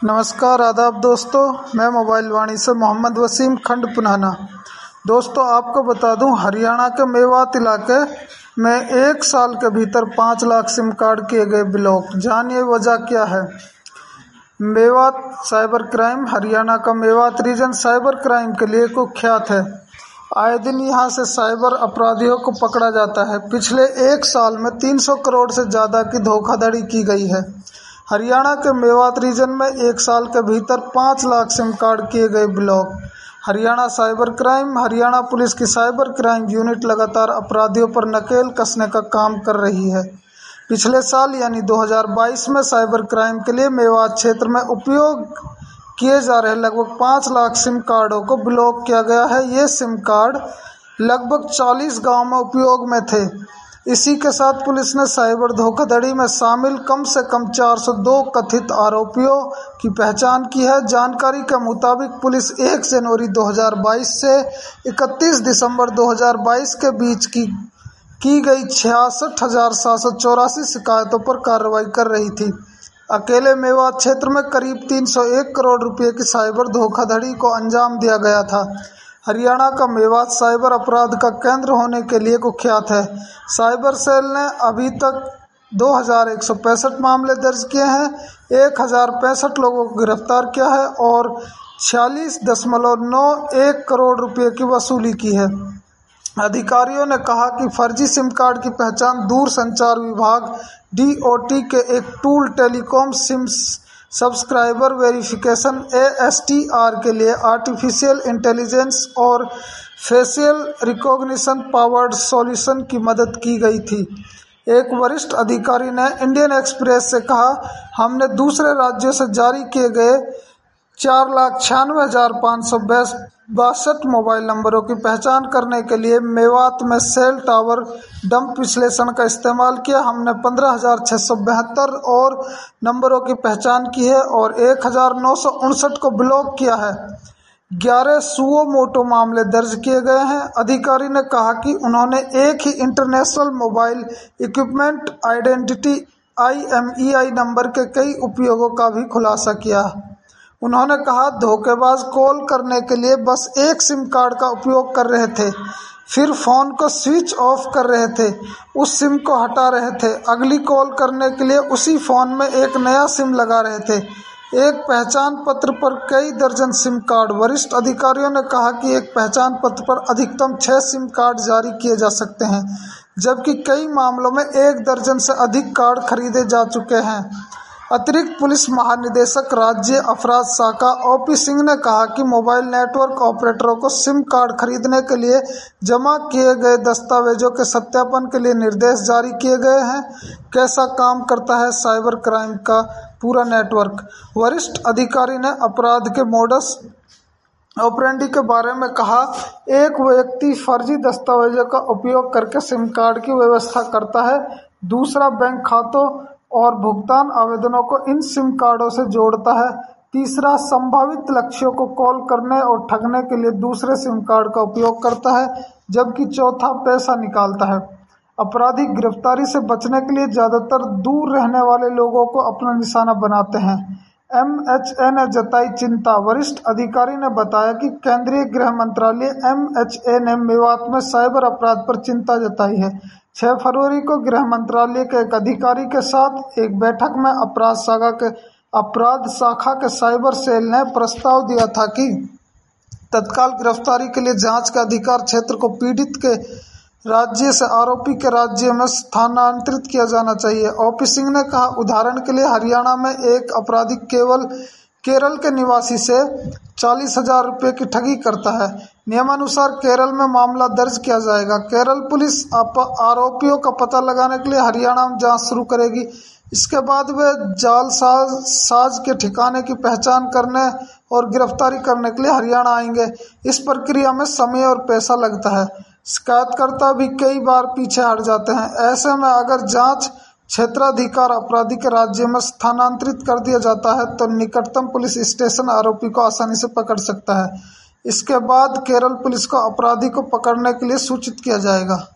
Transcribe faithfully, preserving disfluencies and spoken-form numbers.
नमस्कार आदाब दोस्तों, मैं मोबाइल वाणी से मोहम्मद वसीम खंड पुनाना। दोस्तों आपको बता दूं, हरियाणा के मेवात इलाके में एक साल के भीतर पाँच लाख सिम कार्ड किए गए ब्लॉक। जानिए वजह क्या है। Mewat cyber crime. हरियाणा का मेवात रीजन साइबर क्राइम के लिए कुख्यात है। आए दिन यहां से साइबर अपराधियों को पकड़ा जाता है। पिछले एक साल में तीन सौ करोड़ से ज़्यादा की धोखाधड़ी की गई है। हरियाणा के मेवात रीजन में एक साल के भीतर पाँच लाख सिम कार्ड किए गए block. Haryana cyber crime. Haryana police की साइबर क्राइम यूनिट लगातार अपराधियों पर नकेल कसने का काम कर रही है। पिछले साल यानी दो हज़ार बाईस में साइबर क्राइम के लिए मेवात क्षेत्र में उपयोग किए जा रहे लगभग पाँच लाख सिम कार्डों को ब्लॉक किया गया है। ये सिम कार्ड लगभग चालीस गाँव में उपयोग में थे। इसी के साथ पुलिस ने साइबर धोखाधड़ी में शामिल कम से कम चार सौ दो कथित आरोपियों की पहचान की है। जानकारी के मुताबिक पुलिस एक जनवरी दो हज़ार बाईस से इकतीस दिसंबर दो हज़ार बाईस के बीच की की गई छियासठ हजार सात सौ चौरासी शिकायतों पर कार्रवाई कर रही थी। अकेले मेवात क्षेत्र में करीब तीन सौ एक करोड़ रुपए की साइबर धोखाधड़ी को अंजाम दिया गया था। हरियाणा का मेवात साइबर अपराध का केंद्र होने के लिए कुख्यात है। साइबर सेल ने अभी तक दो हज़ार एक सौ पैंसठ मामले दर्ज किए हैं, एक हज़ार पैंसठ लोगों को गिरफ्तार किया है और छियालीस दशमलव नौ एक करोड़ रुपए की वसूली की है। अधिकारियों ने कहा कि फर्जी सिम कार्ड की पहचान दूर संचार विभाग डी ओ टी के एक tool telecom SIM subscriber verification A S T R के लिए आर्टिफिशियल इंटेलिजेंस और फेशियल रिकॉग्निशन पावर्ड सॉल्यूशन की मदद की गई थी। एक वरिष्ठ अधिकारी ने इंडियन एक्सप्रेस से कहा, हमने दूसरे राज्यों से जारी किए गए चार लाख छियानवे हजार पाँच सौ बासठ मोबाइल नंबरों की पहचान करने के लिए मेवात में सेल टावर डंप विश्लेषण का इस्तेमाल किया। हमने पंद्रह हजार छः सौ बहत्तर और नंबरों की पहचान की है और एक हजार नौ सौ उनसठ को ब्लॉक किया है। ग्यारह सुओ मोटो मामले दर्ज किए गए हैं। अधिकारी ने कहा कि उन्होंने एक ही international mobile equipment identity I M E I number के कई उपयोगों का भी खुलासा किया। उन्होंने कहा, धोखेबाज कॉल करने के लिए बस एक सिम कार्ड का उपयोग कर रहे थे, फिर फ़ोन को स्विच ऑफ कर रहे थे, उस सिम को हटा रहे थे, अगली कॉल करने के लिए उसी फ़ोन में एक नया सिम लगा रहे थे। एक पहचान पत्र पर कई दर्जन सिम कार्ड। वरिष्ठ अधिकारियों ने कहा कि एक पहचान पत्र पर अधिकतम छः सिम कार्ड जारी किए जा सकते हैं, जबकि कई मामलों में एक दर्जन से अधिक कार्ड खरीदे जा चुके हैं। अतिरिक्त पुलिस महानिदेशक राज्य अपराध शाखा ओ पी सिंह ने कहा कि मोबाइल नेटवर्क ऑपरेटरों को सिम कार्ड खरीदने के लिए जमा किए गए दस्तावेजों के सत्यापन के लिए निर्देश जारी किए गए हैं। कैसा काम करता है साइबर क्राइम का पूरा नेटवर्क। वरिष्ठ अधिकारी ने अपराध के मोडस ऑपरेंडी के बारे में कहा, एक व्यक्ति फर्जी दस्तावेजों का उपयोग करके सिम कार्ड की व्यवस्था करता है, दूसरा बैंक खातों और भुगतान आवेदनों को इन सिम कार्डों से जोड़ता है, तीसरा संभावित लक्ष्यों को कॉल करने और ठगने के लिए दूसरे सिम कार्ड का उपयोग करता है, जबकि चौथा पैसा निकालता है। अपराधी गिरफ्तारी से बचने के लिए ज़्यादातर दूर रहने वाले लोगों को अपना निशाना बनाते हैं। एम एच ए ने जताई चिंता। वरिष्ठ अधिकारी ने बताया कि केंद्रीय गृह मंत्रालय एम एच ए ने मेवात में साइबर अपराध पर चिंता जताई है। छह फरवरी को गृह मंत्रालय के एक अधिकारी के साथ एक बैठक में अपराध शाखा के अपराध शाखा के साइबर सेल ने प्रस्ताव दिया था कि तत्काल गिरफ्तारी के लिए जांच के अधिकार क्षेत्र को पीड़ित के राज्य से आरोपी के राज्य में स्थानांतरित किया जाना चाहिए। ओ पी सिंह ने कहा, उदाहरण के लिए हरियाणा में एक अपराधी केवल केरल के निवासी से चालीस हजार रुपये की ठगी करता है। नियमानुसार केरल में मामला दर्ज किया जाएगा। केरल पुलिस आरोपियों का पता लगाने के लिए हरियाणा में जांच शुरू करेगी। इसके बाद वे जाल साज साज के ठिकाने की पहचान करने और गिरफ्तारी करने के लिए हरियाणा आएंगे। इस प्रक्रिया में समय और पैसा लगता है। शिकायतकर्ता भी कई बार पीछे हट जाते हैं। ऐसे में अगर जांच क्षेत्राधिकार अपराधी के राज्य में स्थानांतरित कर दिया जाता है तो निकटतम पुलिस स्टेशन आरोपी को आसानी से पकड़ सकता है। इसके बाद केरल पुलिस को अपराधी को पकड़ने के लिए सूचित किया जाएगा।